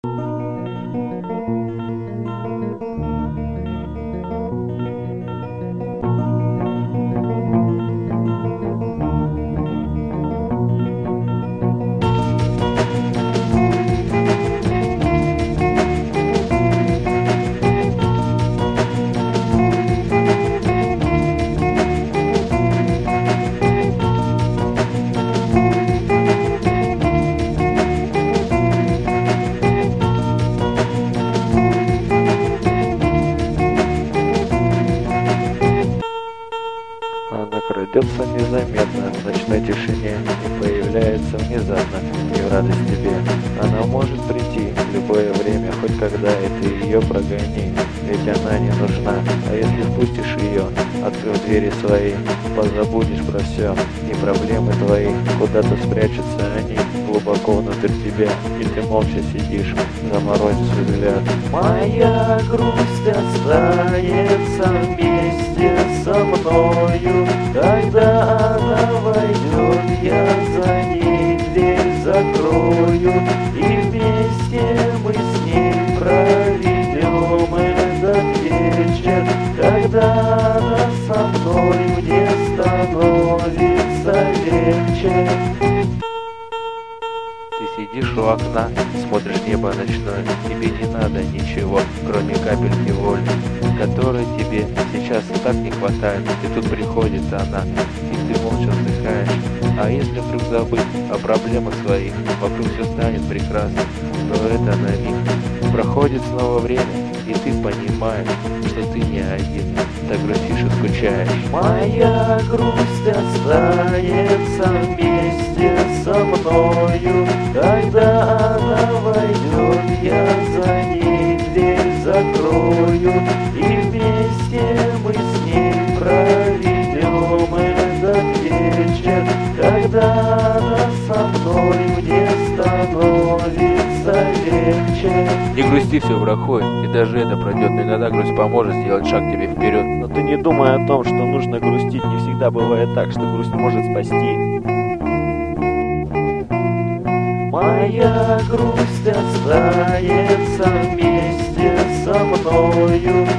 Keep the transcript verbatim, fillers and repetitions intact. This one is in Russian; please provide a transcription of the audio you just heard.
Она крадется незаметно в ночной тишине и появляется внезапно, не в радость тебе. Она может прийти в любое время, хоть когда, и ты ее прогони, ведь она не нужна. А если впустишь ее, открыв двери свои, позабудешь про все, и проблемы твои куда-то спрячутся они глубоко внутрь тебя, и ты молча сидишь, заморозив взгляд. Моя грусть останется вместе со мною, когда она войдет, я за ней дверь закрою, и вместе мы с ней проведем этот вечер, когда она со мной, мне становится легче. Ты сидишь у окна, смотришь небо ночное, тебе не надо ничего, кроме капельки воли, которой тебе сейчас так не хватает. И тут приходит она, и ты молча вздыхаешь. А если вдруг забыть о проблемах своих, вокруг все станет прекрасно, но это на миг. Проходит снова время, и ты понимаешь, что ты не один, так грустишь и скучаешь. Моя грусть останется вместе со мною, когда она войдет, я за ней дверь закрою, и вместе мы с ней проведем этот вечер, когда она со мной, мне становится легче. Не грусти, все проходит, и даже это пройдет, но иногда грусть поможет сделать шаг тебе вперед. Но ты не думай о том, что нужно грустить, не всегда бывает так, что грусть может спасти. Моя грусть останется вместе со мною,